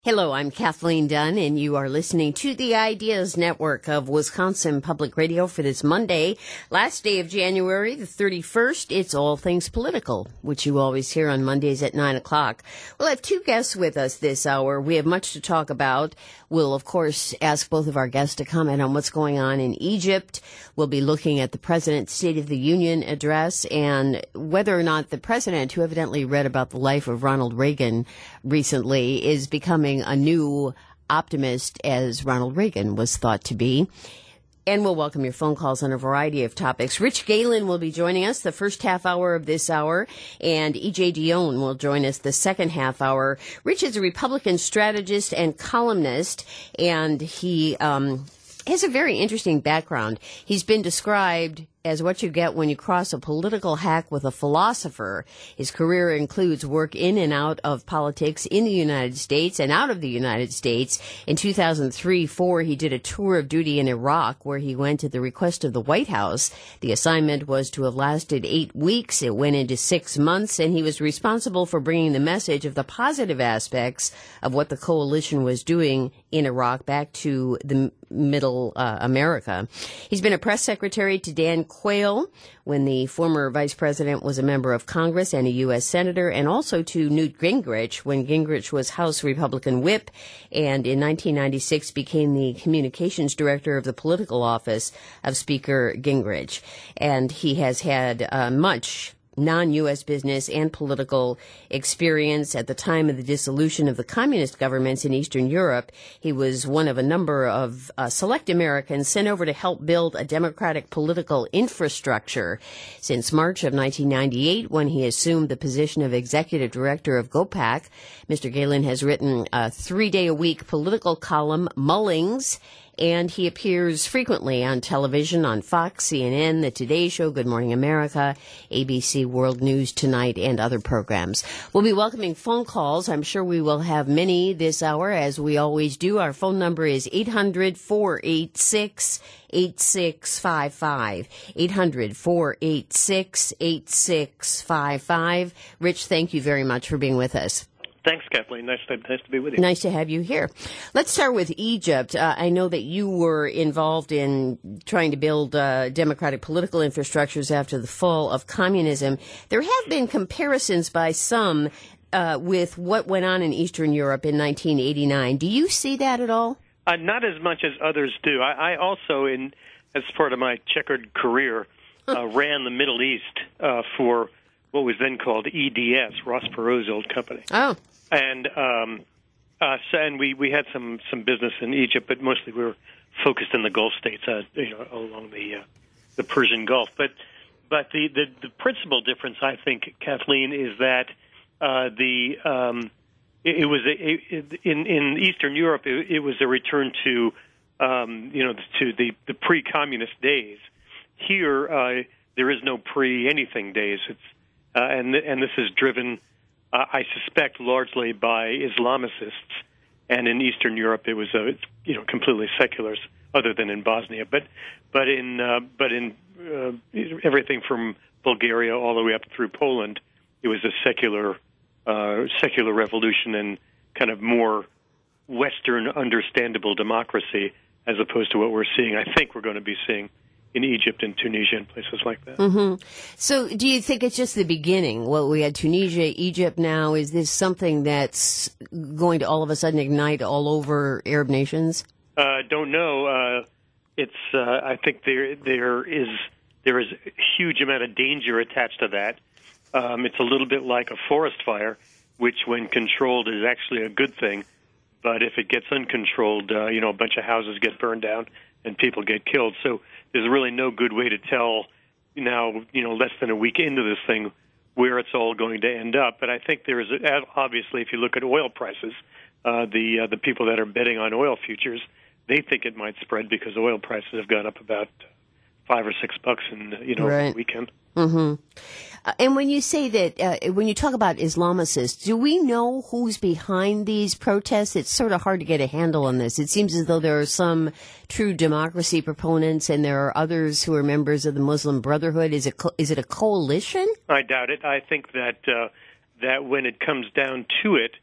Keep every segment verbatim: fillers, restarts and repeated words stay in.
Hello, I'm Kathleen Dunn, and you are listening to the Ideas Network of Wisconsin Public Radio for this Monday, last day of January, the thirty-first. It's All Things Political, which you always hear on Mondays at nine o'clock. We'll have two guests with us this hour. We have much to talk about. We'll, of course, ask both of our guests to comment on what's going on in Egypt. We'll be looking at the President's State of the Union address and whether or not the President, who evidently read about the life of Ronald Reagan recently, is becoming a new optimist as Ronald Reagan was thought to be. And we'll welcome your phone calls on a variety of topics. Rich Galen will be joining us the first half hour of this hour, and E J Dionne will join us the second half hour. Rich is a Republican strategist and columnist, and he um, has a very interesting background. He's been described as what you get when you cross a political hack with a philosopher. His career includes work in and out of politics in the United States and out of the United States. In two thousand three four, he did a tour of duty in Iraq, where he went at the request of the White House. The assignment was to have lasted eight weeks. It went into six months, and he was responsible for bringing the message of the positive aspects of what the coalition was doing in Iraq back to the middle uh, America. He's been a press secretary to Dan Quayle when the former vice president was a member of Congress and a U S senator, and also to Newt Gingrich when Gingrich was House Republican whip, and in nineteen ninety-six became the communications director of the political office of Speaker Gingrich. And he has had uh, much non-U S business and political experience. At the time of the dissolution of the communist governments in Eastern Europe, he was one of a number of uh, select Americans sent over to help build a democratic political infrastructure. Since March of nineteen ninety-eight, when he assumed the position of executive director of GOPAC, Mister Galen has written a three-day-a-week political column, Mullings, and he appears frequently on television on Fox, C N N, The Today Show, Good Morning America, A B C World News Tonight, and other programs. We'll be welcoming phone calls. I'm sure we will have many this hour, as we always do. Our phone number is eight hundred, four eight six, eight six five five. eight hundred, four eight six, eight six five five. Rich, thank you very much for being with us. Thanks, Kathleen. Nice to, nice to be with you. Nice to have you here. Let's start with Egypt. Uh, I know that you were involved in trying to build uh, democratic political infrastructures after the fall of communism. There have been comparisons by some uh, with what went on in Eastern Europe in nineteen eighty-nine. Do you see that at all? Uh, not as much as others do. I, I also, in as part of my checkered career, uh, ran the Middle East uh, for what was then called E D S, Ross Perot's old company. Oh. And um, uh, so, and we, we had some, some business in Egypt, but mostly we were focused in the Gulf states, uh, you know, along the uh, the Persian Gulf. But but the, the, the principal difference, I think, Kathleen, is that uh, the um, it, it was a, it, in in Eastern Europe it, it was a return to um, you know to the, the pre-communist days. Here uh, there is no pre-anything days. It's uh, and and this is driven, Uh, I suspect, largely by Islamicists, and in Eastern Europe it was, uh, you know, completely secular, other than in Bosnia. But, but in, uh, but in uh, everything from Bulgaria all the way up through Poland, it was a secular, uh, secular revolution and kind of more Western, understandable democracy, as opposed to what we're seeing. I think we're going to be seeing in Egypt and Tunisia and places like that. Mm-hmm. So do you think it's just the beginning? Well, we had Tunisia, Egypt now. Is this something that's going to all of a sudden ignite all over Arab nations? Uh, don't know. Uh, it's. Uh, I think there there is there is a huge amount of danger attached to that. Um, it's a little bit like a forest fire, which when controlled is actually a good thing. But if it gets uncontrolled, uh, you know, a bunch of houses get burned down and people get killed. So there's really no good way to tell now, you know, less than a week into this thing, where it's all going to end up. But I think there is, a, obviously, if you look at oil prices, uh, the uh, the people that are betting on oil futures, they think it might spread because oil prices have gone up about five or six bucks in, you know, right. the weekend. Mm-hmm. Uh, and when you say that, uh, when you talk about Islamicists, do we know who's behind these protests? It's sort of hard to get a handle on this. It seems as though there are some true democracy proponents and there are others who are members of the Muslim Brotherhood. Is it co- is it a coalition? I doubt it. I think that uh, that when it comes down to it,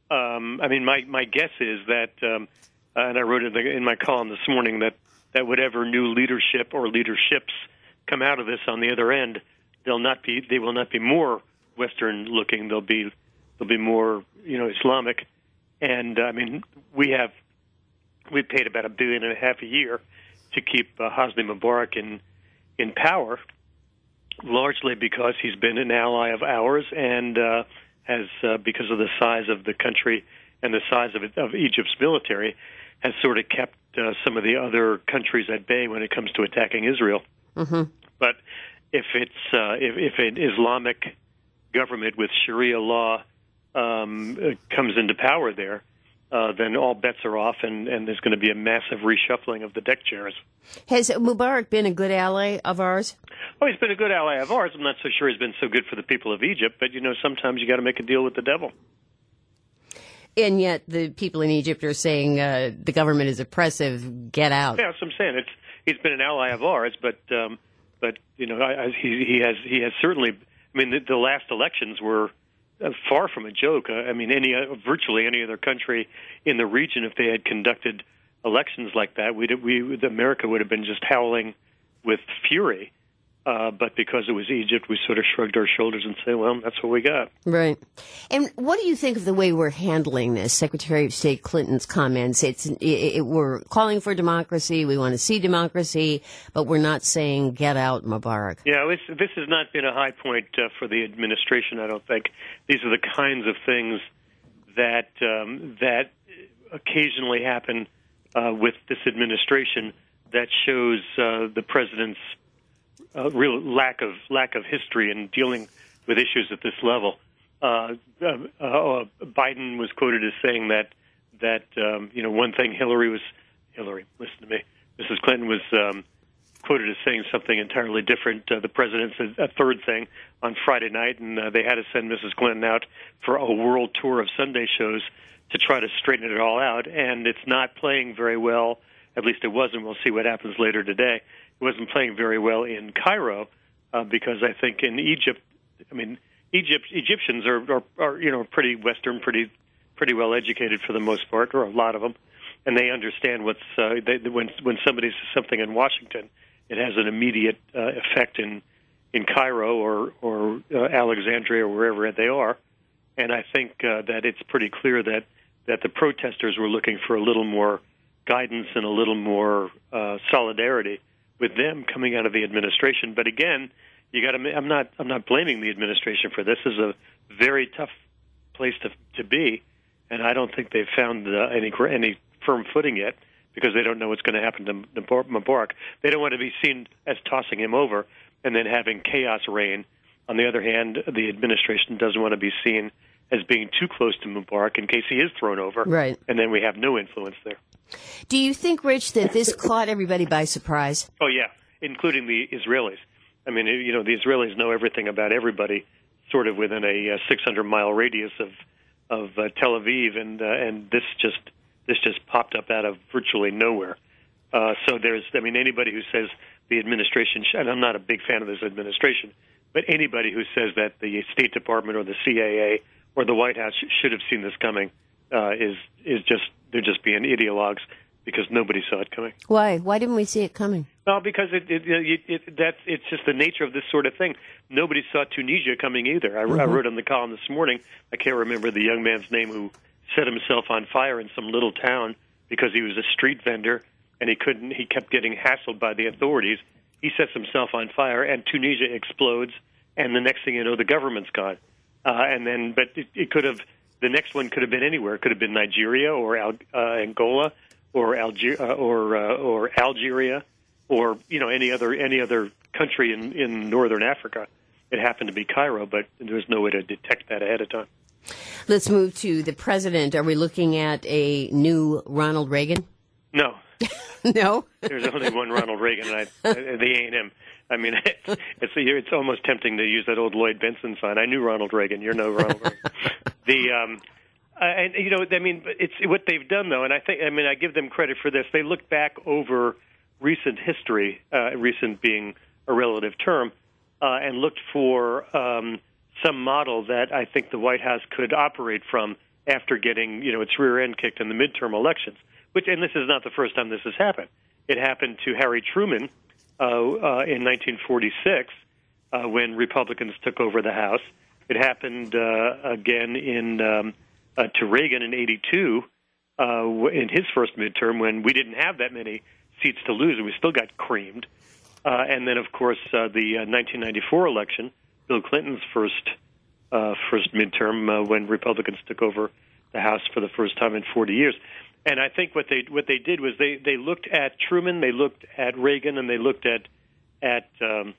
Um, I mean, my, my guess is that, um, and I wrote it in my column this morning, that, that whatever new leadership or leaderships come out of this on the other end, they'll not be they will not be more Western looking. They'll be they'll be more you know Islamic. And I mean, we have we paid about a billion and a half a year to keep uh, Hosni Mubarak in in power, largely because he's been an ally of ours and uh, has uh, because of the size of the country and the size of it, of Egypt's military, has sort of kept uh, some of the other countries at bay when it comes to attacking Israel. Mm-hmm. But if it's uh, if, if an Islamic government with Sharia law um, comes into power there, uh, then all bets are off, and, and there's going to be a massive reshuffling of the deck chairs. Has Mubarak been a good ally of ours? Oh, he's been a good ally of ours. I'm not so sure he's been so good for the people of Egypt, but, you know, sometimes you got to make a deal with the devil. And yet the people in Egypt are saying uh, the government is oppressive, get out. Yeah, that's what I'm saying. It's, he's been an ally of ours, but, um, but you know, I, I, he, he has he has certainly, I mean, the, the last elections were uh, far from a joke. Uh, I mean, any uh, virtually any other country in the region, if they had conducted elections like that, we'd, we America would have been just howling with fury. Uh, but because it was Egypt, we sort of shrugged our shoulders and said, well, that's what we got. Right. And what do you think of the way we're handling this? Secretary of State Clinton's comments, it's it, it, we're calling for democracy, we want to see democracy, but we're not saying get out Mubarak. Yeah, this, this has not been a high point uh, for the administration, I don't think. These are the kinds of things that, um, that occasionally happen uh, with this administration that shows uh, the president's Uh, real lack of lack of history in dealing with issues at this level. Uh, uh, uh, Biden was quoted as saying that that um, you know one thing Hillary was Hillary listen to me Missus Clinton was um, quoted as saying something entirely different. Uh, the president said a third thing on Friday night, and uh, they had to send Missus Clinton out for a world tour of Sunday shows to try to straighten it all out. And it's not playing very well. At least it wasn't. We'll see what happens later today. It wasn't playing very well in Cairo uh, because I think in Egypt, I mean, Egypt Egyptians are, are, are you know pretty Western, pretty pretty well educated for the most part, or a lot of them, and they understand what's uh, they, when when somebody says something in Washington, it has an immediate uh, effect in in Cairo or or uh, Alexandria or wherever they are, and I think uh, that it's pretty clear that that the protesters were looking for a little more guidance and a little more uh, solidarity with them coming out of the administration. But again, you got to. I'm not. I'm not blaming the administration for this. This is a very tough place to to be, and I don't think they've found uh, any any firm footing yet because they don't know what's going to happen to Mubarak. They don't want to be seen as tossing him over and then having chaos reign. On the other hand, the administration doesn't want to be seen as being too close to Mubarak in case he is thrown over, right? And then we have no influence there. Do you think, Rich, that this caught everybody by surprise? Oh, yeah, including the Israelis. I mean, you know, the Israelis know everything about everybody sort of within a uh, six hundred mile radius of of uh, Tel Aviv, and uh, and this just this just popped up out of virtually nowhere. Uh, so there's, I mean, anybody who says the administration, sh- and I'm not a big fan of this administration, but anybody who says that the State Department or the C I A or the White House sh- should have seen this coming uh, is is just, they're just being ideologues because nobody saw it coming. Why? Why didn't we see it coming? Well, because it, it, it, it, that's, it's just the nature of this sort of thing. Nobody saw Tunisia coming either. I, mm-hmm. I wrote on the column this morning, I can't remember the young man's name who set himself on fire in some little town because he was a street vendor and he couldn't, he kept getting hassled by the authorities. He sets himself on fire and Tunisia explodes, and the next thing you know, the government's gone. Uh, and then, but it, it could have, the next one could have been anywhere. It could have been Nigeria or Al, uh, Angola or Alger, uh, or uh, or Algeria, or you know any other any other country in, in northern Africa. It happened to be Cairo, but there was no way to detect that ahead of time. Let's move to the president. Are we looking at a new Ronald Reagan? No. No? There's only one Ronald Reagan, and I, they ain't him. I mean, it's, it's it's almost tempting to use that old Lloyd Bentsen sign. I knew Ronald Reagan. You're no Ronald Reagan. The um, uh, and you know, I mean, it's what they've done though, and I think, I mean, I give them credit for this. They look back over recent history, uh, recent being a relative term, uh, and looked for um, some model that I think the White House could operate from after getting, you know, its rear end kicked in the midterm elections. Which, and this is not the first time this has happened. It happened to Harry Truman uh, uh, in nineteen forty-six uh, when Republicans took over the House. It happened uh, again in um, uh, to Reagan in eighty-two uh, in his first midterm when we didn't have that many seats to lose and we still got creamed. Uh, and then, of course, uh, the uh, nineteen ninety-four election, Bill Clinton's first uh, first midterm uh, when Republicans took over the House for the first time in forty years. And I think what they what they did was they, they looked at Truman, they looked at Reagan, and they looked at at um,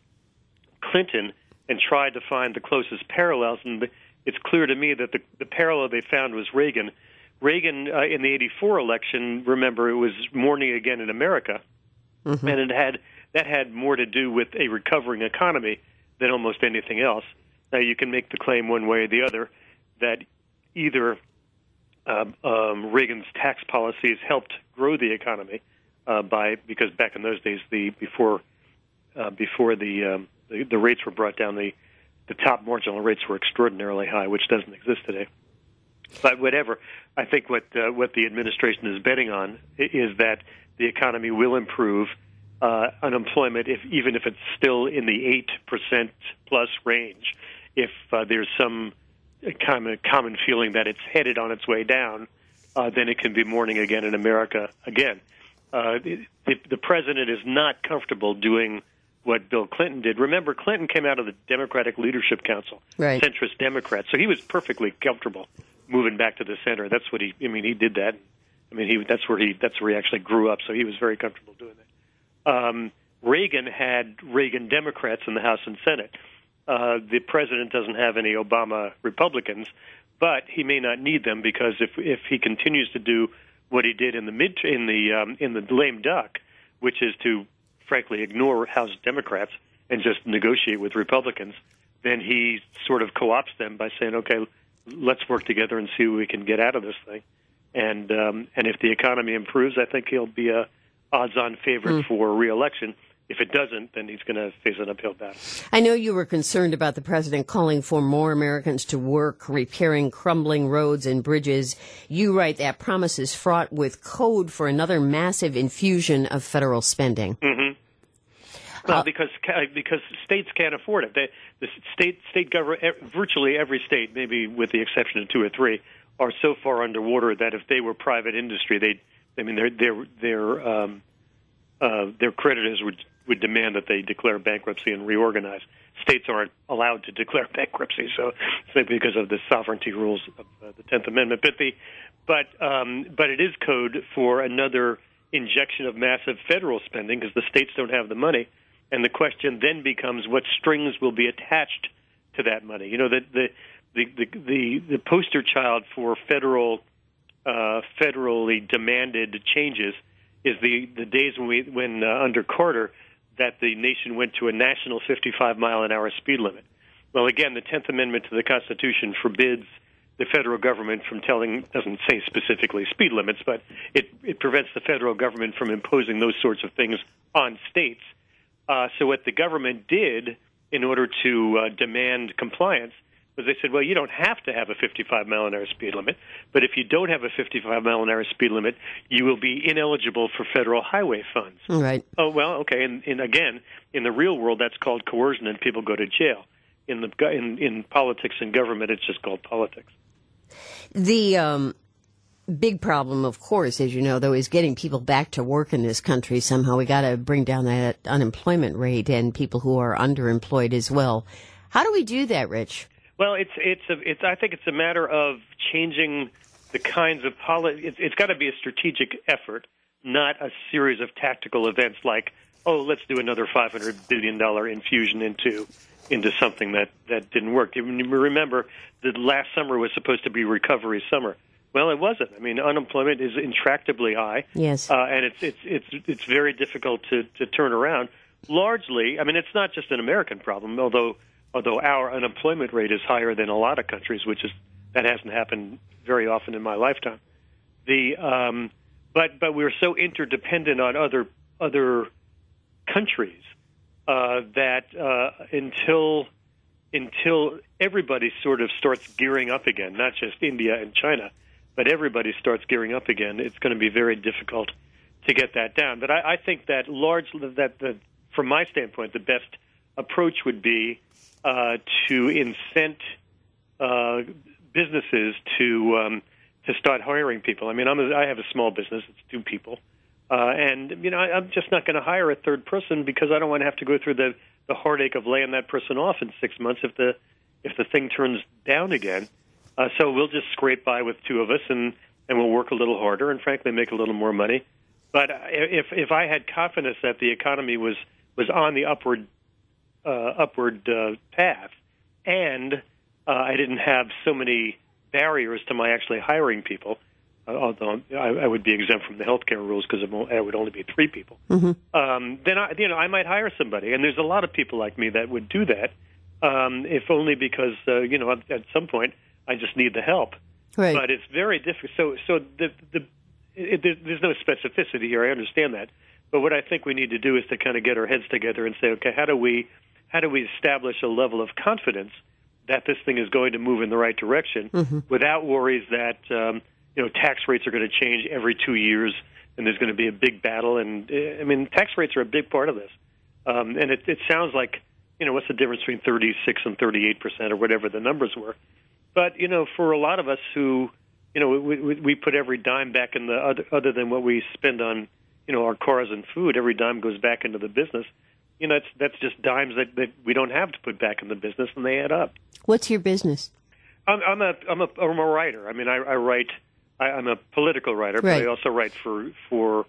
Clinton and tried to find the closest parallels. And it's clear to me that the, the parallel they found was Reagan. Reagan uh, in the eighty-four election, remember, it was morning again in America, mm-hmm. and it had that had more to do with a recovering economy than almost anything else. Now, you can make the claim one way or the other that either Uh, um, Reagan's tax policies helped grow the economy uh, by because back in those days, the before uh, before the, um, the the rates were brought down, the the top marginal rates were extraordinarily high, which doesn't exist today. But whatever, I think what uh, what the administration is betting on is that the economy will improve. Uh, unemployment, if even if it's still in the eight percent plus range, if uh, there's some a common, common feeling that it's headed on its way down, uh, then it can be morning again in America again. Uh, the, the president is not comfortable doing what Bill Clinton did. Remember, Clinton came out of the Democratic Leadership Council, right. centrist Democrat, so he was perfectly comfortable moving back to the center. That's what he. I mean, he did that. I mean, he that's where he that's where he actually grew up, so he was very comfortable doing that. Um, Reagan had Reagan Democrats in the House and Senate. Uh, the president doesn't have any Obama Republicans, but he may not need them because if if he continues to do what he did in the mid in the um, in the lame duck, which is to frankly ignore House Democrats and just negotiate with Republicans, then he sort of co-opts them by saying, "Okay, let's work together and see what we can get out of this thing." And um, and if the economy improves, I think he'll be a odds-on favorite mm. for re-election. If it doesn't, then he's going to face an uphill battle. I know you were concerned about the president calling for more Americans to work repairing crumbling roads and bridges. You write that promise is fraught with code for another massive infusion of federal spending. Mm-hmm. Well, uh, because because states can't afford it. They, the state state government, virtually every state, maybe with the exception of two or three, are so far underwater that if they were private industry, they, I mean, their their their um, uh, their creditors would. would demand that they declare bankruptcy and reorganize. States aren't allowed to declare bankruptcy, so simply because of the sovereignty rules of uh, the tenth Amendment. But the, but um, but it is code for another injection of massive federal spending because the states don't have the money, and the question then becomes what strings will be attached to that money. You know, the the the the, the, the poster child for federal uh, federally demanded changes is the the days when we when uh, under Carter. That the nation went to a national fifty-five mile an hour speed limit. Well, again, the tenth Amendment to the Constitution forbids the federal government from telling, doesn't say specifically speed limits, but it, it prevents the federal government from imposing those sorts of things on states. Uh, so what the government did in order to uh, demand compliance was they said, well, you don't have to have a fifty-five mile an hour speed limit, but if you don't have a fifty-five mile an hour speed limit, you will be ineligible for federal highway funds. Right. Oh, well, okay, and, and again, in the real world, that's called coercion, and people go to jail. In the in, in politics and government, it's just called politics. The um, big problem, of course, as you know, though, is getting people back to work in this country. Somehow we got to bring down that unemployment rate and people who are underemployed as well. How do we do that, Rich? Well, it's it's a, it's. I think it's a matter of changing the kinds of policy. It's, it's got to be a strategic effort, not a series of tactical events like, oh, let's do another five hundred billion dollars infusion into into something that, that didn't work. You remember that last summer was supposed to be recovery summer. Well, it wasn't. I mean, unemployment is intractably high. Yes, uh, and it's it's it's it's very difficult to, to turn around. Largely, I mean, it's not just an American problem, although. Although our unemployment rate is higher than a lot of countries, which is that hasn't happened very often in my lifetime. The um, but but we're so interdependent on other other countries uh, that uh, until until everybody sort of starts gearing up again, not just India and China, but everybody starts gearing up again, it's going to be very difficult to get that down. But I, I think that largely, that the, from my standpoint, the best approach would be uh, to incent uh, businesses to um, to start hiring people. I mean, I'm a, I have a small business; it's two people, uh, and you know, I, I'm just not going to hire a third person because I don't want to have to go through the, the heartache of laying that person off in six months if the if the thing turns down again. Uh, so we'll just scrape by with two of us, and, and we'll work a little harder, and frankly, make a little more money. But if if I had confidence that the economy was was on the upward uh, upward uh, path, and uh, I didn't have so many barriers to my actually hiring people, uh, although I, I would be exempt from the healthcare rules because it would only be three people. Mm-hmm. Um, then I, you know, I might hire somebody, and there's a lot of people like me that would do that, um, if only because uh, you know, at, at some point I just need the help. Right. But it's very difficult. So, so the the it, there's no specificity here. I understand that, but what I think we need to do is to kind of get our heads together and say, okay, how do we how do we establish a level of confidence that this thing is going to move in the right direction, mm-hmm. without worries that um, you know, tax rates are going to change every two years and there's going to be a big battle. And I mean, tax rates are a big part of this. Um, and it, it sounds like, you know, what's the difference between thirty-six and thirty-eight percent or whatever the numbers were? But you know, for a lot of us who, you know, we, we, we put every dime back in the other, other than what we spend on, you know, our cars and food. Every dime goes back into the business. You know, that's that's just dimes that, that we don't have to put back in the business, and they add up. What's your business? I'm, I'm a I'm a I'm a writer. I mean, I, I write. I, I'm a political writer, right. but I also write for for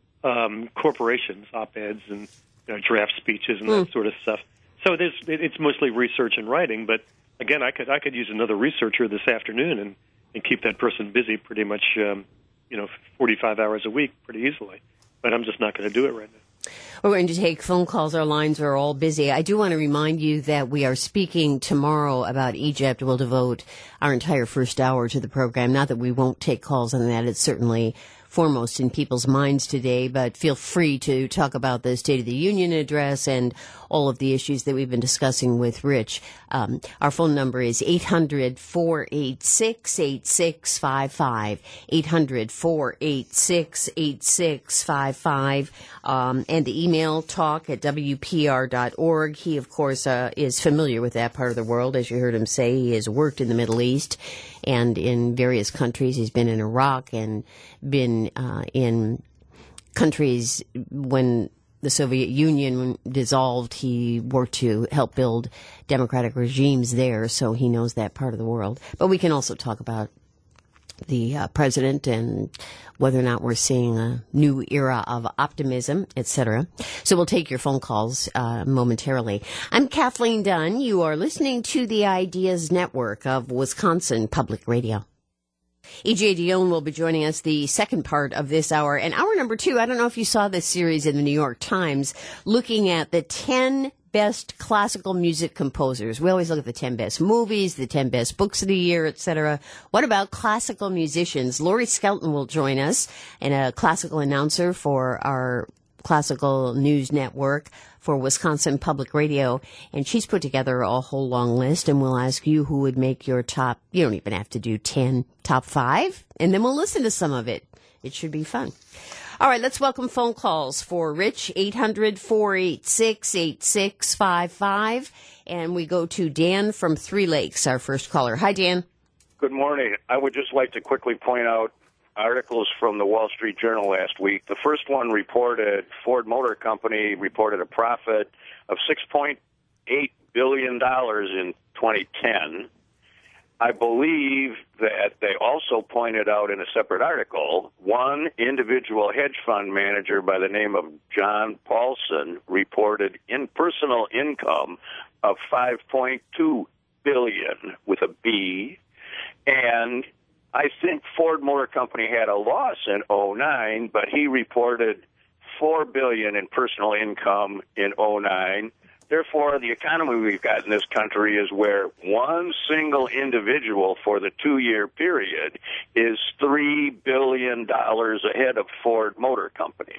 um, corporations, op-eds, and you know, draft speeches and mm. that sort of stuff. So there's it, it's mostly research and writing. But again, I could I could use another researcher this afternoon and, and keep that person busy pretty much, um, you know, forty-five hours a week pretty easily. But I'm just not going to do it right now. We're going to take phone calls. Our lines are all busy. I do want to remind you that we are speaking tomorrow about Egypt. We'll devote our entire first hour to the program. Not that we won't take calls on that. It's certainly foremost in people's minds today, but feel free to talk about the State of the Union address and all of the issues that we've been discussing with Rich. Um, our phone number is eight hundred, four eight six, eight six five five, eight hundred, four eight six, eight six five five, um, and the email talk at W P R dot org. He, of course, uh, is familiar with that part of the world. As you heard him say, he has worked in the Middle East and in various countries. He's been in Iraq and been uh, in countries when the Soviet Union dissolved. He worked to help build democratic regimes there, so he knows that part of the world. But we can also talk about the uh, president and whether or not we're seeing a new era of optimism, et cetera. So we'll take your phone calls uh, momentarily. I'm Kathleen Dunn. You are listening to the Ideas Network of Wisconsin Public Radio. E J Dionne will be joining us the second part of this hour. And hour number two, I don't know if you saw this series in the New York Times, looking at the ten best classical music composers. We always look at the ten best movies, the ten best books of the year, et cetera. What about classical musicians? Lori Skelton will join us, and a classical announcer for our classical news network for Wisconsin Public Radio, and she's put together a whole long list, and we'll ask you who would make your top, you don't even have to do ten, top five, and then we'll listen to some of it. It should be fun. All right, let's welcome phone calls for Rich, eight hundred, four eight six, eight six five five, and we go to Dan from Three Lakes, our first caller. Hi, Dan. Good morning. I would just like to quickly point out articles from the Wall Street Journal last week. The first one reported Ford Motor Company reported a profit of six point eight billion dollars in twenty ten. I believe that they also pointed out in a separate article, one individual hedge fund manager by the name of John Paulson reported in personal income of five point two billion dollars with a B, and I think Ford Motor Company had a loss in oh nine, but he reported four billion dollars in personal income in oh nine. Therefore, the economy we've got in this country is where one single individual for the two-year period is three billion dollars ahead of Ford Motor Company.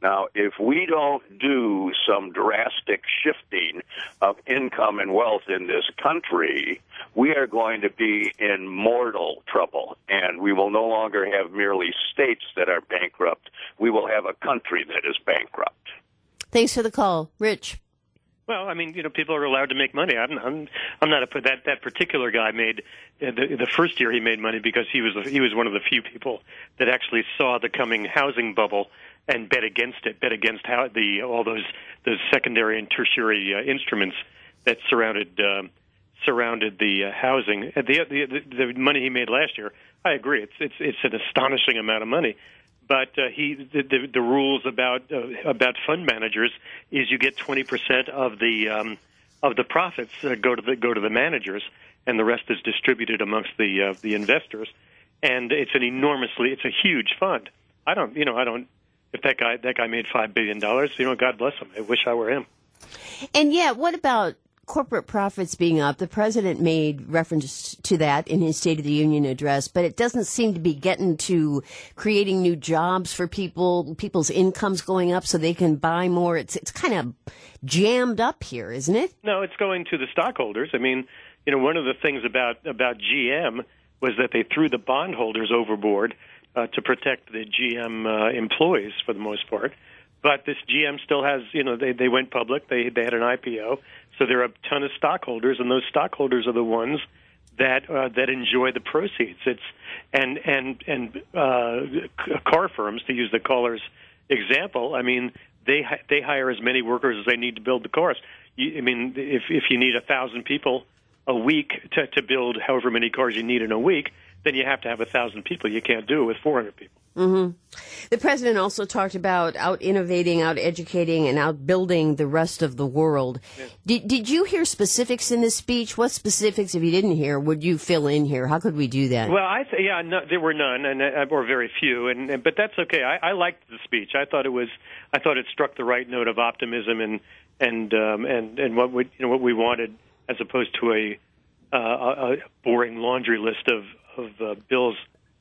Now, if we don't do some drastic shifting of income and wealth in this country, we are going to be in mortal trouble, and we will no longer have merely states that are bankrupt. We will have a country that is bankrupt. Thanks for the call. Rich. Well, I mean, you know, people are allowed to make money. I'm, I'm, I'm not a that that particular guy made uh, the, the first year he made money because he was he was one of the few people that actually saw the coming housing bubble and bet against it, bet against how the all those those secondary and tertiary uh, instruments that surrounded uh, surrounded the uh, housing. The, the the the money he made last year, I agree, it's it's it's an astonishing amount of money. But uh, he, the, the, the rules about uh, about fund managers is you get twenty percent of the um, of the profits uh, go to the go to the managers, and the rest is distributed amongst the uh, the investors. And it's an enormously, it's a huge fund. I don't, you know, I don't. If that guy that guy made five billion dollars, you know, God bless him. I wish I were him. And yeah, what about corporate profits being up? The president made reference to that in his State of the Union address, but it doesn't seem to be getting to creating new jobs for people, people's incomes going up so they can buy more. It's it's kind of jammed up here, isn't it? No, it's going to the stockholders. I mean, you know, one of the things about, about G M was that they threw the bondholders overboard uh, to protect the G M uh, employees for the most part. But this G M still has, you know, they, they went public. They they had an I P O. So there are a ton of stockholders, and those stockholders are the ones that uh, that enjoy the proceeds. It's and and and uh, car firms, to use the caller's example. I mean, they they hire as many workers as they need to build the cars. You, I mean, if if you need a thousand people a week to to build however many cars you need in a week, then you have to have a thousand people. You can't do it with four hundred people. Mm-hmm. The president also talked about out innovating, out educating, and out building the rest of the world. Yeah. Did Did you hear specifics in this speech? What specifics, if you didn't hear, would you fill in here? How could we do that? Well, I th- yeah, no, there were none, and uh, or very few, and, and but that's okay. I, I liked the speech. I thought it was, I thought it struck the right note of optimism and and um, and and what we you know what we wanted, as opposed to a uh, a boring laundry list of of uh, bills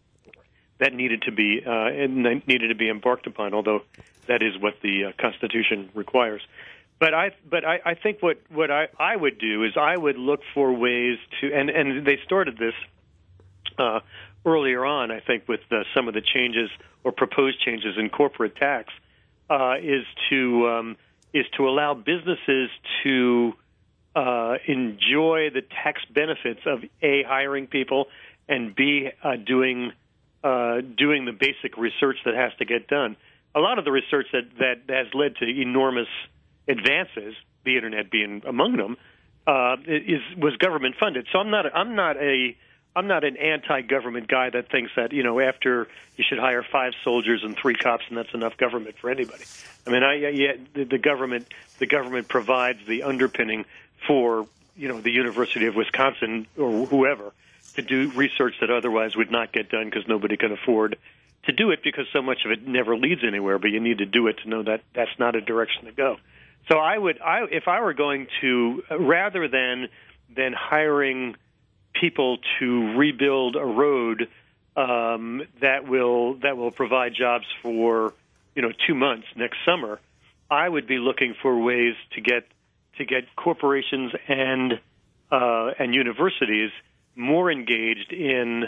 that needed to be uh, and needed to be embarked upon, although that is what the uh, Constitution requires. But I, but I, I think what, what I, I would do is I would look for ways to, and, and they started this uh, earlier on, I think, with uh, some of the changes or proposed changes in corporate tax, uh, is to um, is to allow businesses to uh, enjoy the tax benefits of A, hiring people, and B, uh, doing Uh, doing the basic research that has to get done. A lot of the research that, that has led to enormous advances, the internet being among them, uh, is was government funded. So I'm not I'm not a I'm not an anti-government guy that thinks that, you know, after you should hire five soldiers and three cops and that's enough government for anybody. I mean, I yeah, the, the government the government provides the underpinning for, you know, the University of Wisconsin or whoever to do research that otherwise would not get done because nobody can afford to do it, because so much of it never leads anywhere, but you need to do it to know that that's not a direction to go. So I would, I, if I were going to, rather than than hiring people to rebuild a road um, that will that will provide jobs for, you know, two months next summer, I would be looking for ways to get to get corporations and uh, and universities more engaged in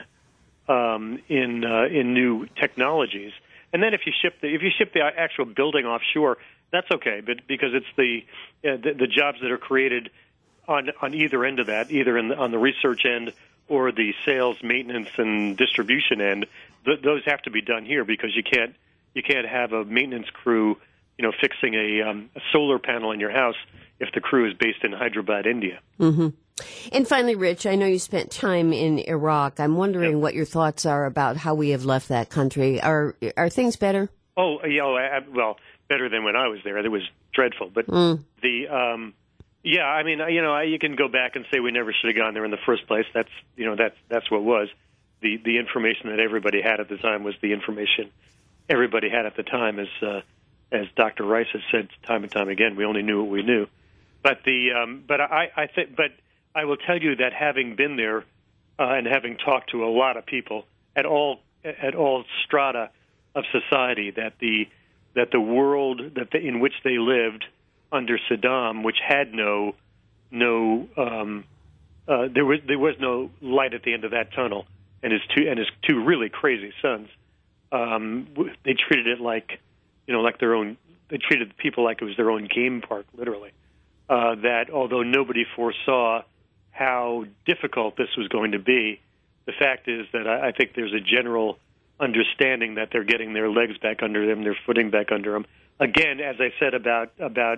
um, in uh, in new technologies. And then if you ship the if you ship the actual building offshore, that's okay, but because it's the uh, the, the jobs that are created on on either end of that, either in the, on the research end or the sales, maintenance, and distribution end, th- those have to be done here, because you can't you can't have a maintenance crew, you know, fixing a, um, a solar panel in your house if the crew is based in Hyderabad, India. Mm-hmm. And finally, Rich, I know you spent time in Iraq. I'm wondering yep. what your thoughts are about how we have left that country. Are are things better? Oh, yeah, oh, I, well, better than when I was there. It was dreadful. But mm. the, um, yeah, I mean, you know, you can go back and say we never should have gone there in the first place. That's, you know, that's that's what was. The the information that everybody had at the time was the information everybody had at the time, as uh, as Doctor Rice has said time and time again. We only knew what we knew. But the um, but I, I think but. I will tell you that having been there uh, and having talked to a lot of people at all at all strata of society, that the that the world that the, in which they lived under Saddam, which had no no um, uh, there was there was no light at the end of that tunnel, and his two and his two really crazy sons, um, they treated it like, you know, like their own. They treated the people like it was their own game park, literally. Uh, that although nobody foresaw how difficult this was going to be, the fact is that I, I think there's a general understanding that they're getting their legs back under them, their footing back under them. Again, as I said about about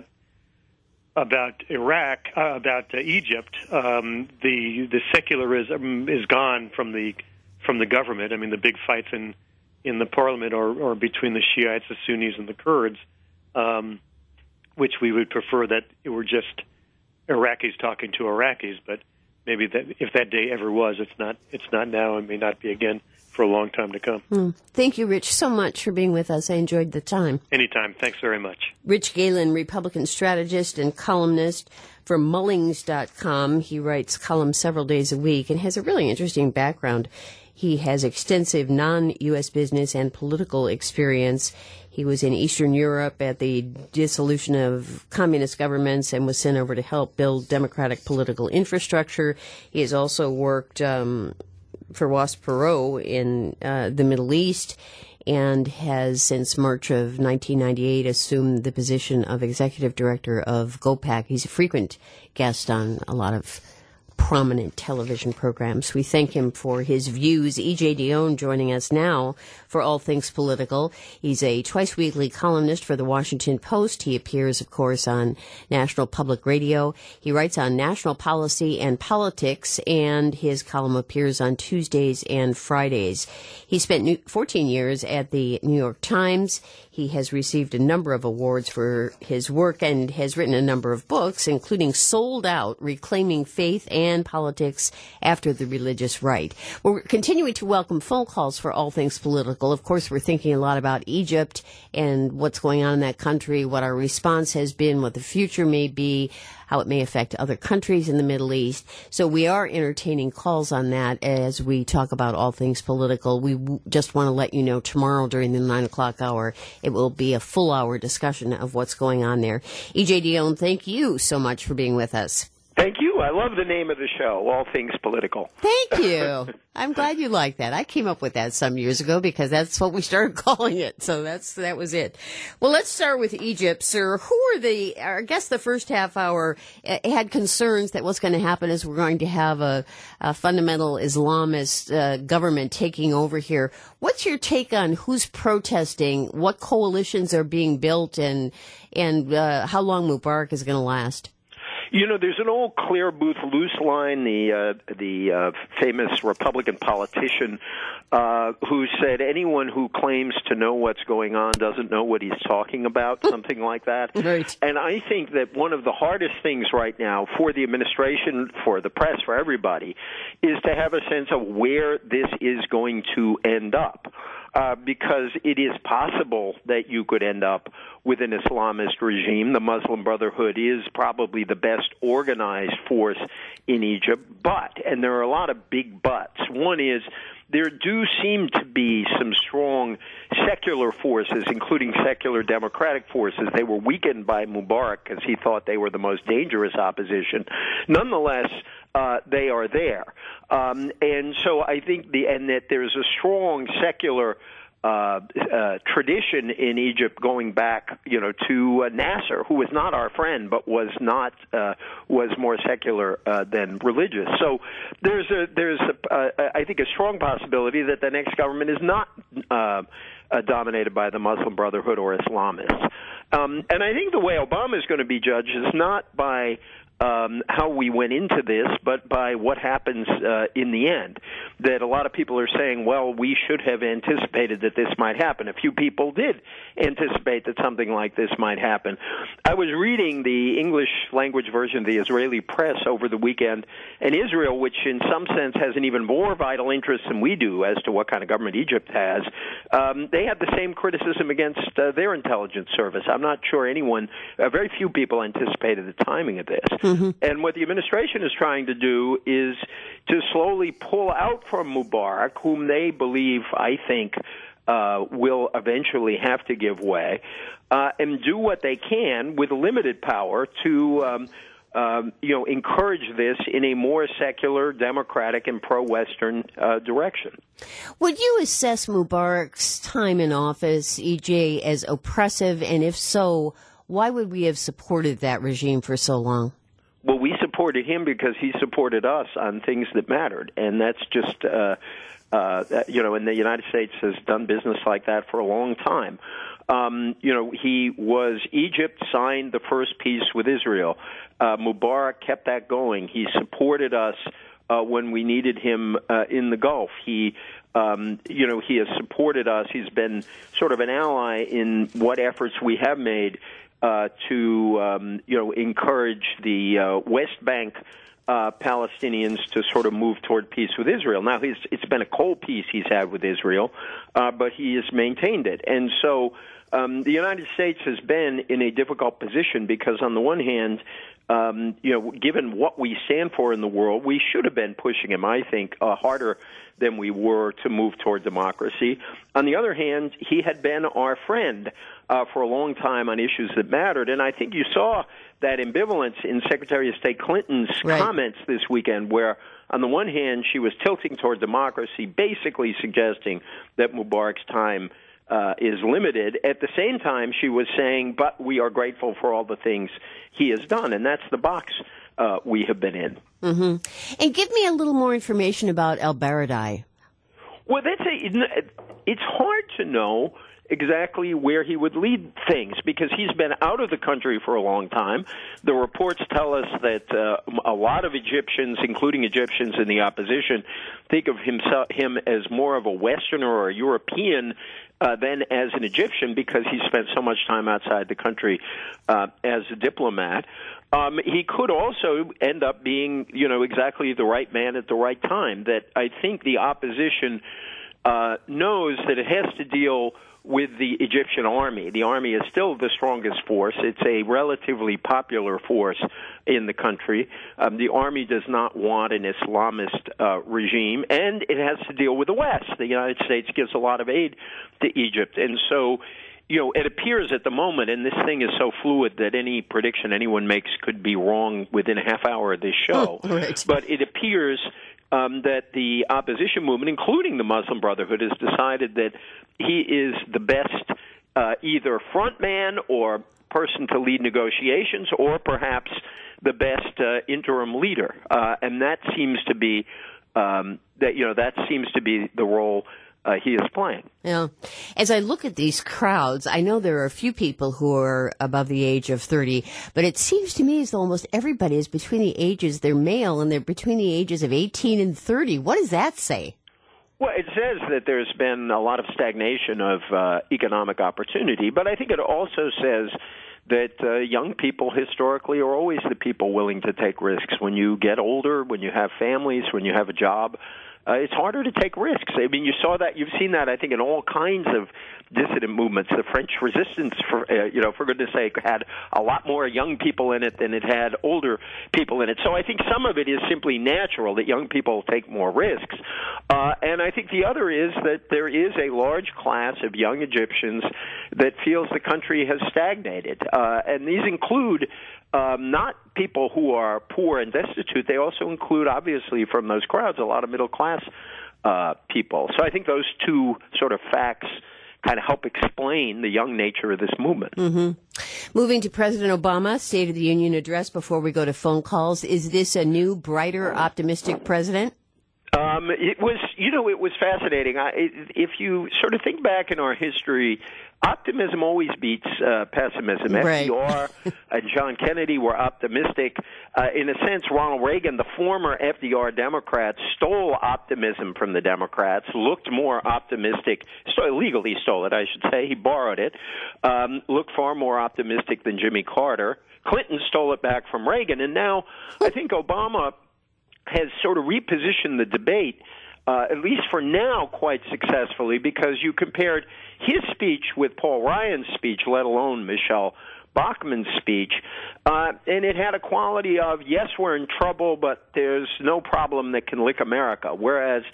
about Iraq, uh, about uh, Egypt, um, the the secularism is gone from the from the government. I mean, the big fights in in the parliament are, are between the Shiites, the Sunnis, and the Kurds, um, which we would prefer that it were just Iraqis talking to Iraqis. But maybe that if that day ever was, it's not. It's not now, and may not be again for a long time to come. Mm. Thank you, Rich, so much for being with us. I enjoyed the time. Anytime. Thanks very much. Rich Galen, Republican strategist and columnist for Mullings dot com. He writes columns several days a week and has a really interesting background. He has extensive non-U S business and political experience. He was in Eastern Europe at the dissolution of communist governments and was sent over to help build democratic political infrastructure. He has also worked um, for Wasp Perot in uh, the Middle East and has since March of nineteen ninety-eight assumed the position of executive director of GOPAC. He's a frequent guest on a lot of prominent television programs. We thank him for his views. E J. Dionne joining us now for All Things Political. He's a twice-weekly columnist for the Washington Post. He appears, of course, on National Public Radio. He writes on national policy and politics, and his column appears on Tuesdays and Fridays. He spent fourteen years at the New York Times. He has received a number of awards for his work and has written a number of books, including Sold Out, Reclaiming Faith and Politics After the Religious Right. We're continuing to welcome phone calls for All Things Political. Of course, we're thinking a lot about Egypt and what's going on in that country, what our response has been, what the future may be, how it may affect other countries in the Middle East. So we are entertaining calls on that as we talk about all things political. We w- just want to let you know tomorrow during the nine o'clock hour, it will be a full hour discussion of what's going on there. E J. Dionne, thank you so much for being with us. Thank you. I love the name of the show, All Things Political. Thank you. I'm glad you like that. I came up with that some years ago because that's what we started calling it. So that's that was it. Well, let's start with Egypt, sir. Who are the, I guess the first half hour had concerns that what's going to happen is we're going to have a, a fundamental Islamist uh, government taking over here. What's your take on who's protesting, what coalitions are being built, and, and uh, how long Mubarak is going to last? You know, there's an old Clare Boothe Luce line, the uh, the uh, famous Republican politician uh, who said anyone who claims to know what's going on doesn't know what he's talking about, something like that. Right. And I think that one of the hardest things right now for the administration, for the press, for everybody, is to have a sense of where this is going to end up. Uh, because it is possible that you could end up with an Islamist regime. The Muslim Brotherhood is probably the best organized force in Egypt, but, and there are a lot of big buts. One is there do seem to be some strong secular forces, including secular democratic forces. They were weakened by Mubarak because he thought they were the most dangerous opposition. Nonetheless, uh, they are there. Um, and so I think the, and that there's a strong secular Uh, uh, tradition in Egypt going back, you know, to uh, Nasser, who was not our friend, but was not uh, was more secular uh, than religious. So there's a there's a, uh, I think a strong possibility that the next government is not uh, uh, dominated by the Muslim Brotherhood or Islamists. Um, and I think the way Obama is going to be judged is not by Um, how we went into this, but by what happens uh, in the end. That a lot of people are saying, well, we should have anticipated that this might happen. A few people did anticipate that something like this might happen. I was reading the English language version of the Israeli press over the weekend, and Israel, which in some sense has an even more vital interest than we do as to what kind of government Egypt has, um, they had the same criticism against uh, their intelligence service. I'm not sure anyone, uh, very few people anticipated the timing of this. Mm-hmm. And what the administration is trying to do is to slowly pull out from Mubarak, whom they believe, I think, uh, will eventually have to give way, uh, and do what they can with limited power to um, um, you know, encourage this in a more secular, democratic, and pro-Western uh, direction. Would you assess Mubarak's time in office, E J, as oppressive? And if so, why would we have supported that regime for so long? Well, we supported him because he supported us on things that mattered, and that's just, uh, uh, you know, and the United States has done business like that for a long time. Um, you know, he was, Egypt signed the first peace with Israel. Uh, Mubarak kept that going. He supported us uh, when we needed him uh, in the Gulf. He, um, you know, he has supported us. He's been sort of an ally in what efforts we have made uh, to, um, you know, encourage the uh, West Bank Uh, Palestinians to sort of move toward peace with Israel. Now, he's, it's been a cold peace he's had with Israel, uh, but he has maintained it. And so um, the United States has been in a difficult position because, on the one hand, um, you know, given what we stand for in the world, we should have been pushing him, I think, uh, harder than we were to move toward democracy. On the other hand, he had been our friend uh, for a long time on issues that mattered, and I think you saw that ambivalence in Secretary of State Clinton's right. comments this weekend, where on the one hand she was tilting toward democracy, basically suggesting that Mubarak's time uh, is limited. At the same time, she was saying, but we are grateful for all the things he has done, and that's the box uh, we have been in. Mm-hmm. And give me a little more information about El-Baradei. Well, that's a, it's hard to know exactly where he would lead things because he's been out of the country for a long time. The reports tell us that uh, a lot of Egyptians, including Egyptians in the opposition, think of himself, him as more of a Westerner or a European uh, than as an Egyptian because he spent so much time outside the country uh, as a diplomat. Um, he could also end up being, you know, exactly the right man at the right time. That I think the opposition uh, knows that it has to deal with the Egyptian army. The army is still the strongest force. It's a relatively popular force in the country. Um, the army does not want an Islamist uh, regime, and it has to deal with the West. The United States gives a lot of aid to Egypt, and so, you know, it appears at the moment, and this thing is so fluid that any prediction anyone makes could be wrong within a half hour of this show. Right. But it appears um, that the opposition movement, including the Muslim Brotherhood, has decided that he is the best uh, either front man or person to lead negotiations, or perhaps the best uh, interim leader, uh, and that seems to be um, that you know that seems to be the role Uh, he is playing. Yeah. As I look at these crowds, I know there are a few people who are above the age of thirty, but it seems to me as though almost everybody is between the ages, they're male, and they're between the ages of eighteen and thirty. What does that say? Well, it says that there's been a lot of stagnation of uh, economic opportunity, but I think it also says that uh, young people historically are always the people willing to take risks. When you get older, when you have families, when you have a job, Uh, it's harder to take risks. I mean, you saw that, you've seen that, I think, in all kinds of dissident movements. The French Resistance, for uh, you know, for goodness sake, had a lot more young people in it than it had older people in it. So I think some of it is simply natural that young people take more risks. Uh, and I think the other is that there is a large class of young Egyptians that feels the country has stagnated. Uh, and these include Um, not people who are poor and destitute. They also include, obviously, from those crowds, a lot of middle-class uh, people. So I think those two sort of facts kind of help explain the young nature of this movement. Mm-hmm. Moving to President Obama, State of the Union address before we go to phone calls. Is this a new, brighter, optimistic president? Um, it was, you know, it was fascinating. I, if you sort of think back in our history, optimism always beats uh, pessimism. Right. F D R and John Kennedy were optimistic. Uh, in a sense, Ronald Reagan, the former F D R Democrat, stole optimism from the Democrats, looked more optimistic, stole, legally stole it, I should say. He borrowed it, um, looked far more optimistic than Jimmy Carter. Clinton stole it back from Reagan, and now I think Obama has sort of repositioned the debate, uh, at least for now, quite successfully, because you compared his speech with Paul Ryan's speech, let alone Michelle Bachmann's speech, uh, and it had a quality of, yes, we're in trouble, but there's no problem that can lick America, whereas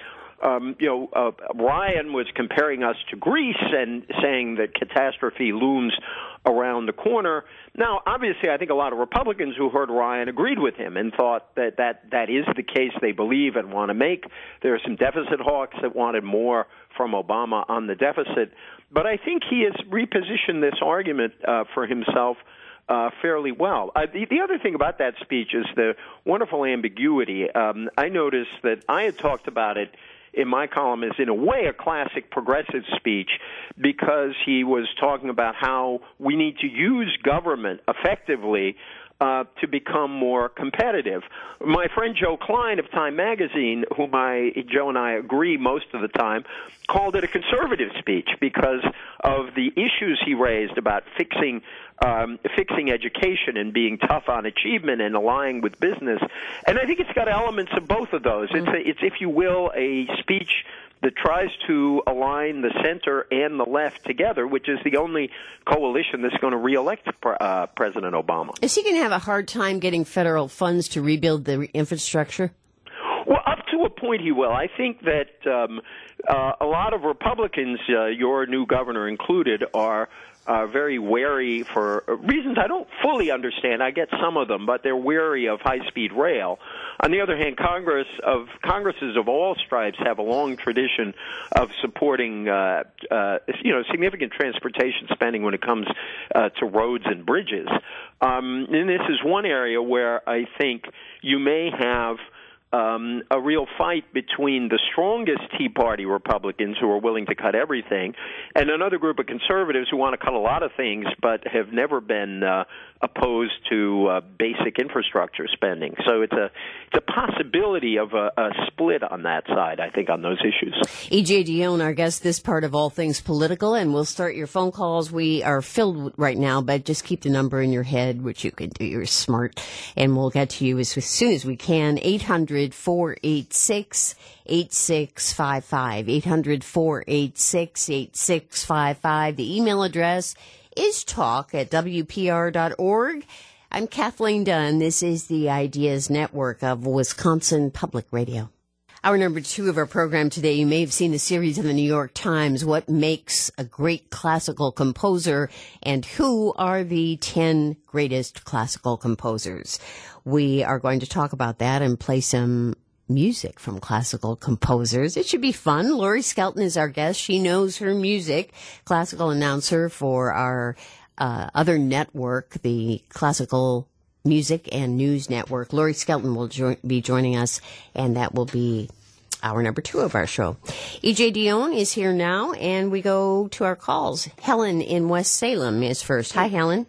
um, you know, uh, Ryan was comparing us to Greece and saying that catastrophe looms around the corner. Now, obviously, I think a lot of Republicans who heard Ryan agreed with him and thought that that, that is the case they believe and want to make. There are some deficit hawks that wanted more from Obama on the deficit. But I think he has repositioned this argument uh, for himself uh, fairly well. Uh, the, the other thing about that speech is the wonderful ambiguity. Um, I noticed that I had talked about it in my column as, in a way, a classic progressive speech, because he was talking about how we need to use government effectively uh, to become more competitive. My friend Joe Klein of Time Magazine, whom I, Joe and I agree most of the time, called it a conservative speech because of the issues he raised about fixing um, fixing education and being tough on achievement and aligning with business. And I think it's got elements of both of those. It's, a, it's if you will, a speech that tries to align the center and the left together, which is the only coalition that's going to reelect uh, President Obama. Is he going to have a hard time getting federal funds to rebuild the infrastructure? Well, up to a point he will. I think that um, uh, a lot of Republicans, uh, your new governor included, are Uh, very wary for reasons I don't fully understand. I get some of them, but they're wary of high-speed rail. On the other hand, Congress of Congresses of all stripes have a long tradition of supporting, uh, uh, you know, significant transportation spending when it comes uh, to roads and bridges. Um, and this is one area where I think you may have Um, a real fight between the strongest Tea Party Republicans who are willing to cut everything and another group of conservatives who want to cut a lot of things but have never been uh, opposed to uh, basic infrastructure spending. So it's a it's a possibility of a, a split on that side, I think, on those issues. E J. Dionne, our guest, this part of All Things Political, and we'll start your phone calls. We are filled right now, but just keep the number in your head, which you can do. You're smart, and we'll get to you as, as soon as we can. eight hundred, four eight six, eight six five five. eight hundred, four eight six, eight six five five. The email address is talk at W P R dot org. I'm Kathleen Dunn. This is the Ideas Network of Wisconsin Public Radio. Hour number two of our program today, you may have seen the series in the New York Times, What Makes a Great Classical Composer, and who are the ten greatest classical composers. We are going to talk about that and play some music from classical composers. It should be fun. Lori Skelton is our guest. She knows her music, classical announcer for our uh, other network, the Classical Music and News Network. Lori Skelton will jo- be joining us, and that will be hour number two of our show. E J. Dionne is here now, and we go to our calls. Helen in West Salem is first. Hi, Helen.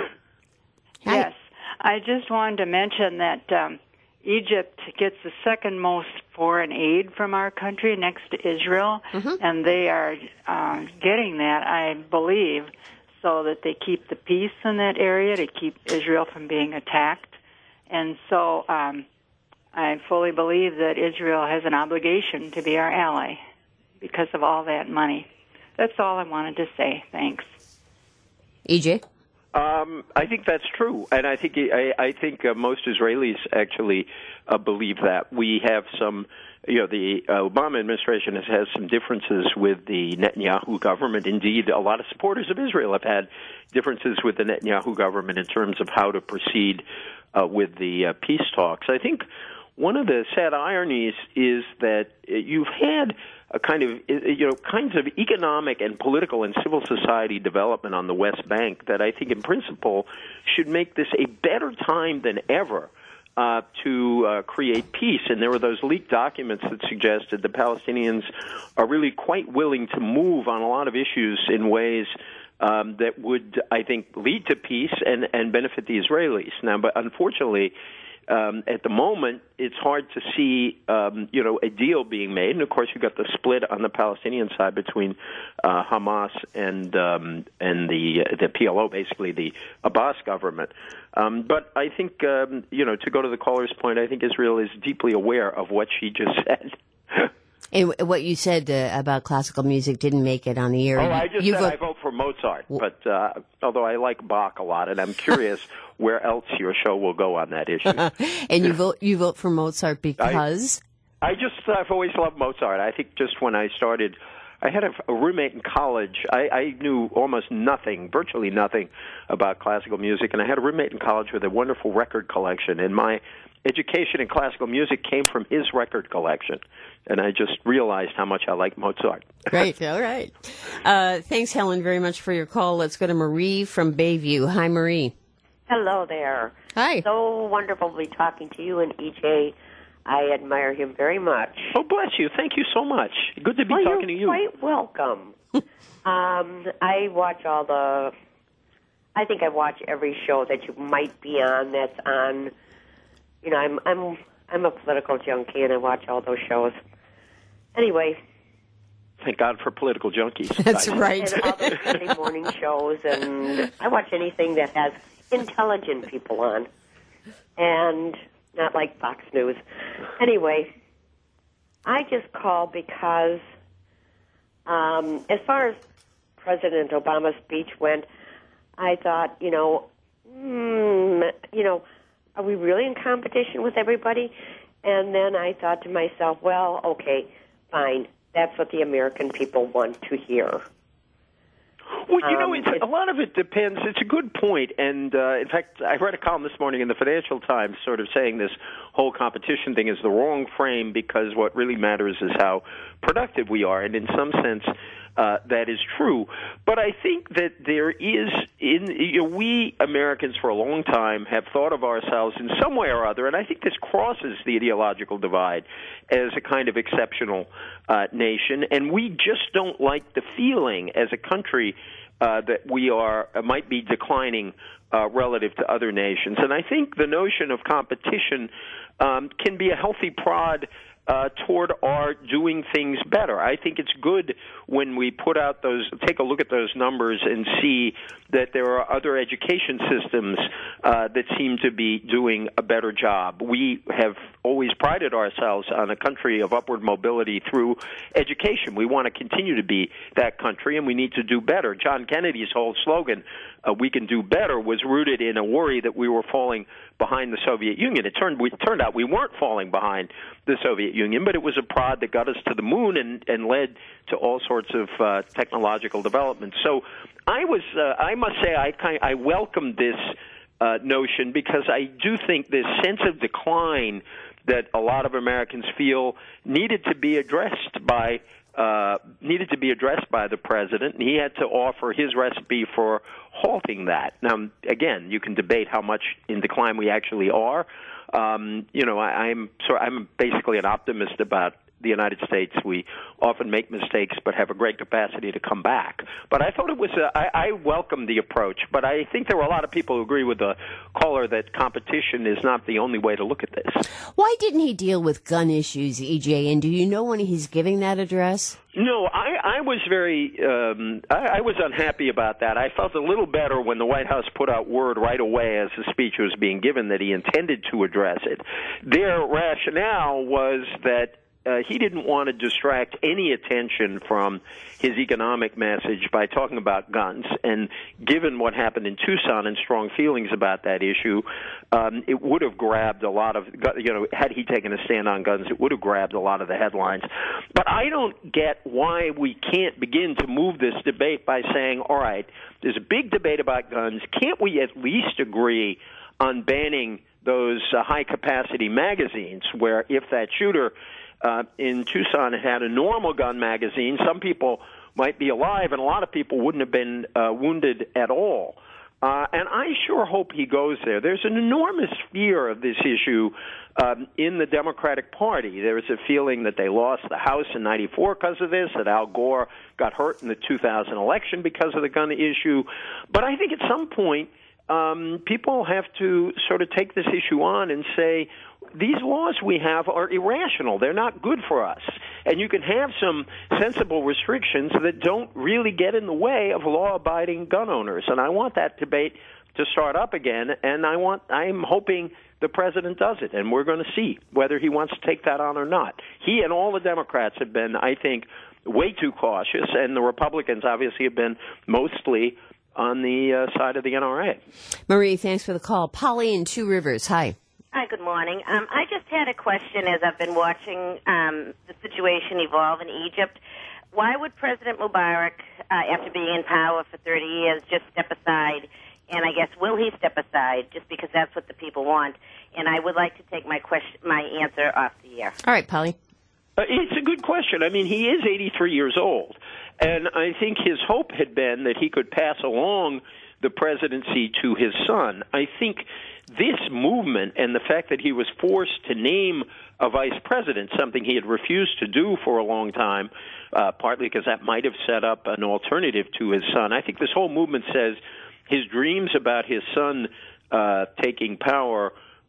Hi. Yes. I just wanted to mention that um, Egypt gets the second most foreign aid from our country next to Israel, mm-hmm. and they are uh, getting that, I believe, so that they keep the peace in that area, to keep Israel from being attacked. And so um, I fully believe that Israel has an obligation to be our ally because of all that money. That's all I wanted to say. Thanks. E J? Um, I think that's true, and I think I, I think uh, most Israelis actually uh, believe that. We have some, you know, the uh, Obama administration has, has some differences with the Netanyahu government. Indeed, a lot of supporters of Israel have had differences with the Netanyahu government in terms of how to proceed uh, with the uh, peace talks. I think one of the sad ironies is that you've had a kind of, you know, kinds of economic and political and civil society development on the West Bank that I think in principle should make this a better time than ever uh, to uh, create peace. And there were those leaked documents that suggested the Palestinians are really quite willing to move on a lot of issues in ways um, that would, I think, lead to peace and, and benefit the Israelis. Now, but unfortunately, Um, at the moment, it's hard to see, um, you know, a deal being made. And, of course, you've got the split on the Palestinian side between uh, Hamas and um, and the the P L O, basically the Abbas government. Um, but I think, um, you know, to go to the caller's point, I think Israel is deeply aware of what she just said. And what you said uh, about classical music didn't make it on the air. Oh, I just you said vote- I vote for Mozart, but uh, although I like Bach a lot, and I'm curious where else your show will go on that issue. And you vote you vote for Mozart because? I just, I've always loved Mozart. I think just when I started, I had a, a roommate in college. I, I knew almost nothing, virtually nothing about classical music, and I had a roommate in college with a wonderful record collection, and my education in classical music came from his record collection, and I just realized how much I like Mozart. Great. All right. Uh, thanks, Helen, very much for your call. Let's go to Marie from Bayview. Hi, Marie. Hello there. Hi. So wonderful to be talking to you and E J. I admire him very much. Oh, bless you. Thank you so much. Good to be well, talking to you. You're quite welcome. um, I watch all the, I think I watch every show that you might be on that's on. You know, I'm I'm I'm a political junkie, and I watch all those shows. Anyway. Thank God for political junkies. That's right. And all those Sunday morning shows, and I watch anything that has intelligent people on, and not like Fox News. Anyway, I just called because um, as far as President Obama's speech went, I thought, you know, mm, you know, are we really in competition with everybody? And then I thought to myself, well, okay, fine. That's what the American people want to hear. Well, you know, Um, it's, a lot of it depends. It's a good point. And, uh, in fact, I read a column this morning in the Financial Times sort of saying this whole competition thing is the wrong frame because what really matters is how productive we are. And in some sense, uh, that is true. But I think that there is, in you know, we Americans for a long time have thought of ourselves in some way or other, and I think this crosses the ideological divide, as a kind of exceptional uh, nation. And we just don't like the feeling as a country uh, that we are uh, might be declining uh, relative to other nations. And I think the notion of competition um, can be a healthy prod Uh, toward our doing things better. I think it's good when we put out those, take a look at those numbers and see that there are other education systems uh, that seem to be doing a better job. We have always prided ourselves on a country of upward mobility through education. We want to continue to be that country, and we need to do better. John Kennedy's whole slogan, uh, "We can do better," was rooted in a worry that we were falling behind the Soviet Union. It turned, we, turned out we weren't falling behind the Soviet Union, but it was a prod that got us to the moon and, and led to all sorts of uh, technological development. So I was, uh, I must say, I kind, I welcomed this uh, notion because I do think this sense of decline that a lot of Americans feel needed to be addressed by uh, needed to be addressed by the president, and he had to offer his recipe for halting that. Now, again, you can debate how much in decline we actually are. Um, you know, I, I'm so I'm basically an optimist about the United States. We often make mistakes, but have a great capacity to come back. But I thought it was a, I, I welcomed the approach. But I think there were a lot of people who agree with the caller that competition is not the only way to look at this. Why didn't he deal with gun issues, E J? And do you know when he's giving that address? No, I, I was very, um, I, I was unhappy about that. I felt a little better when the White House put out word right away as the speech was being given that he intended to address it. Their rationale was that Uh, he didn't want to distract any attention from his economic message by talking about guns. And given what happened in Tucson and strong feelings about that issue, um, it would have grabbed a lot of, you know, had he taken a stand on guns, it would have grabbed a lot of the headlines. But I don't get why we can't begin to move this debate by saying, all right, there's a big debate about guns. Can't we at least agree on banning those uh, high-capacity magazines where if that shooter Uh, in Tucson had a normal gun magazine, some people might be alive, and a lot of people wouldn't have been uh, wounded at all. Uh, and I sure hope he goes there. There's an enormous fear of this issue um, in the Democratic Party. There's a feeling that they lost the House in ninety-four because of this, that Al Gore got hurt in the two thousand election because of the gun issue. But I think at some point, um, people have to sort of take this issue on and say, these laws we have are irrational. They're not good for us. And you can have some sensible restrictions that don't really get in the way of law-abiding gun owners. And I want that debate to start up again, and I want, I'm hoping the president does it, and we're going to see whether he wants to take that on or not. He and all the Democrats have been, I think, way too cautious, and the Republicans obviously have been mostly on the uh, side of the N R A. Marie, thanks for the call. Polly in Two Rivers, hi. Hi, good morning. Um, I just had a question as I've been watching um, the situation evolve in Egypt. Why would President Mubarak, uh, after being in power for thirty years, just step aside? And I guess, will he step aside just because that's what the people want? And I would like to take my question, my answer off the air. All right, Polly. Uh, it's a good question. I mean, he is eighty-three years old, and I think his hope had been that he could pass along the presidency to his son. I think this movement and the fact that he was forced to name a vice president, something he had refused to do for a long time, uh, partly because that might have set up an alternative to his son. I think this whole movement says his dreams about his son uh, taking power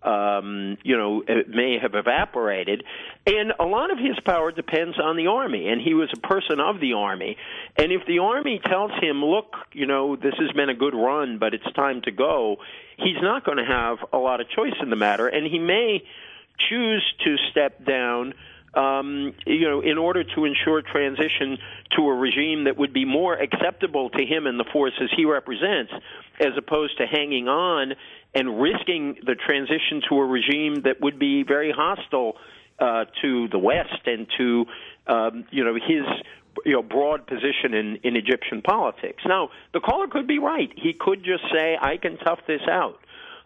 Um, you know, it may have evaporated. And a lot of his power depends on the Army, and he was a person of the Army. And if the Army tells him, look, you know, this has been a good run, but it's time to go, he's not going to have a lot of choice in the matter, and he may choose to step down, um, you know, in order to ensure transition to a regime that would be more acceptable to him and the forces he represents, as opposed to hanging on and risking the transition to a regime that would be very hostile uh, to the West and to, um, you know, his, you know, broad position in, in Egyptian politics. Now, the caller could be right. He could just say, I can tough this out.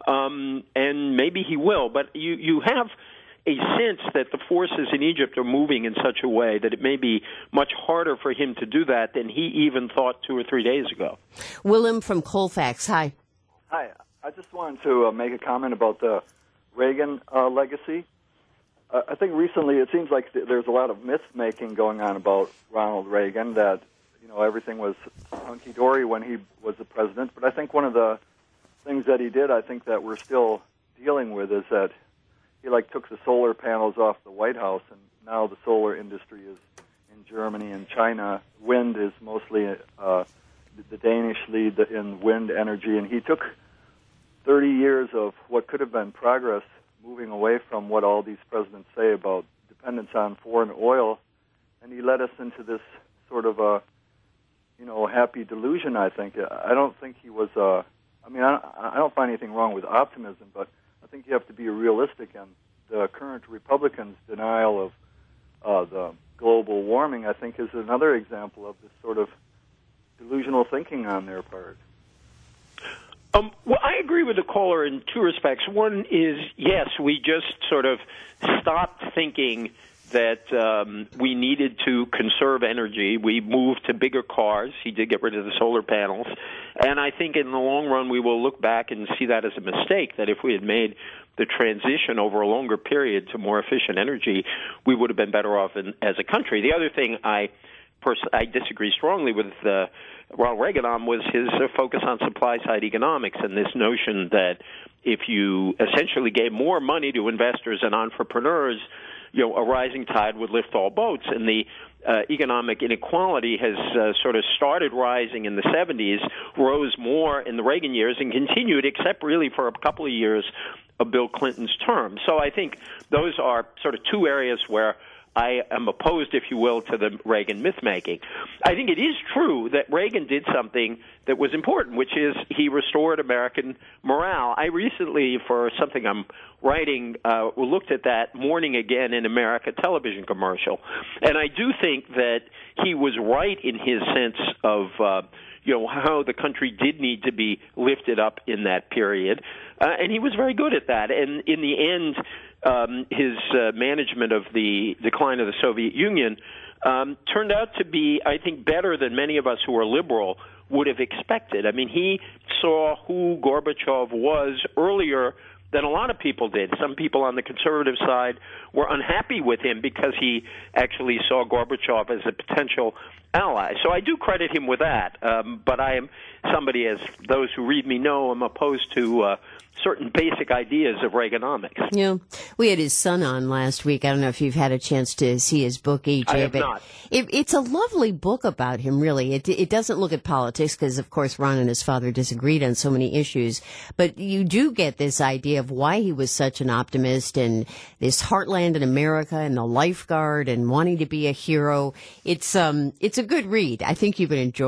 Um, and maybe he will. But you, you have a sense that the forces in Egypt are moving in such a way that it may be much harder for him to do that than he even thought two or three days ago. Willem from Colfax, hi. Hi. I just wanted to uh, make a comment about the Reagan uh, legacy. Uh, I think recently it seems like th- there's a lot of myth-making going on about Ronald Reagan, that, you know, everything was hunky-dory when he was the president. But I think one of the things that he did, I think that we're still dealing with, is that he, like, took the solar panels off the White House, and now the solar industry is in Germany and China. Wind is mostly uh, the Danish lead in wind energy, and he took thirty years of what could have been progress, moving away from what all these presidents say about dependence on foreign oil, and he led us into this sort of a, you know, happy delusion, I think. I don't think he was, uh, I mean, I, I don't find anything wrong with optimism, but I think you have to be realistic, and the current Republicans' denial of uh, the global warming, I think, is another example of this sort of delusional thinking on their part. Um, well, I agree with the caller in two respects. One is, yes, we just sort of stopped thinking that um, we needed to conserve energy. We moved to bigger cars. He did get rid of the solar panels. And I think in the long run we will look back and see that as a mistake, that if we had made the transition over a longer period to more efficient energy, we would have been better off in, as a country. The other thing I pers- I disagree strongly with uh, Ronald Reagan on was his uh, focus on supply-side economics and this notion that if you essentially gave more money to investors and entrepreneurs, you know, a rising tide would lift all boats. And the uh, economic inequality has uh, sort of started rising in the seventies, rose more in the Reagan years, and continued, except really for a couple of years of Bill Clinton's term. So I think those are sort of two areas where I am opposed, if you will, to the Reagan myth-making. I think it is true that Reagan did something that was important, which is he restored American morale. I recently, for something I'm writing, uh, looked at that Morning Again in America television commercial. And I do think that he was right in his sense of, uh, you know, how the country did need to be lifted up in that period. Uh, and he was very good at that. And in the end, Um, his uh, management of the decline of the Soviet Union um, turned out to be, I think, better than many of us who are liberal would have expected. I mean, he saw who Gorbachev was earlier than a lot of people did. Some people on the conservative side were unhappy with him because he actually saw Gorbachev as a potential ally. So I do credit him with that. Um, but I am somebody, as those who read me know, I'm opposed to uh, certain basic ideas of Reaganomics. Yeah. We had his son on last week. I don't know if you've had a chance to see his book, E J. I have but not. It, it's a lovely book about him, really. It, it doesn't look at politics because, of course, Ron and his father disagreed on so many issues. But you do get this idea of why he was such an optimist and this heartland in America and the lifeguard and wanting to be a hero. It's um, it's a good read. I think you would enjoy it.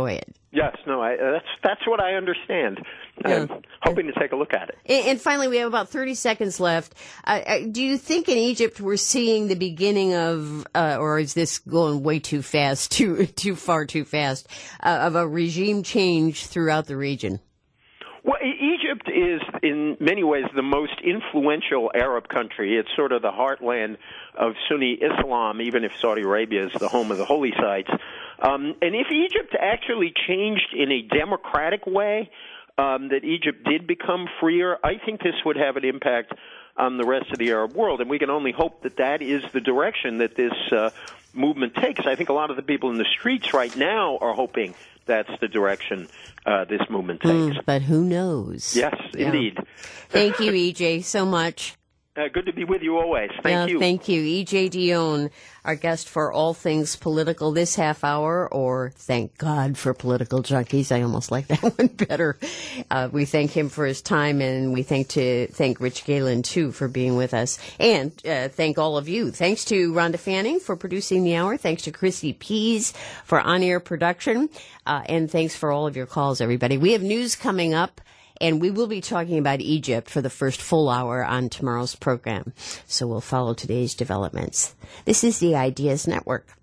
Yes, no, I, that's that's what I understand. I'm Yeah. hoping to take a look at it. And, and finally, we have about thirty seconds left. Uh, uh, do you think in Egypt we're seeing the beginning of, uh, or is this going way too fast, too too far too fast, uh, of a regime change throughout the region? Well, E- Egypt is, in many ways, the most influential Arab country. It's sort of the heartland of Sunni Islam, even if Saudi Arabia is the home of the holy sites. Um, and if Egypt actually changed in a democratic way, um, that Egypt did become freer, I think this would have an impact on the rest of the Arab world. And we can only hope that that is the direction that this uh, movement takes. I think a lot of the people in the streets right now are hoping that's the direction uh, this movement takes. Mm, but who knows? Yes, Yeah. indeed. Thank you, E J, so much. Uh, good to be with you always. Thank Yeah, you. Thank you. E J Dionne, our guest for All Things Political this half hour, or thank God for Political Junkies. I almost like that one better. Uh, we thank him for his time, and we thank to thank Rich Galen, too, for being with us. And uh, thank all of you. Thanks to Rhonda Fanning for producing the hour. Thanks to Christy Pease for on-air production. Uh, and thanks for all of your calls, everybody. We have news coming up. And we will be talking about Egypt for the first full hour on tomorrow's program. So we'll follow today's developments. This is the Ideas Network.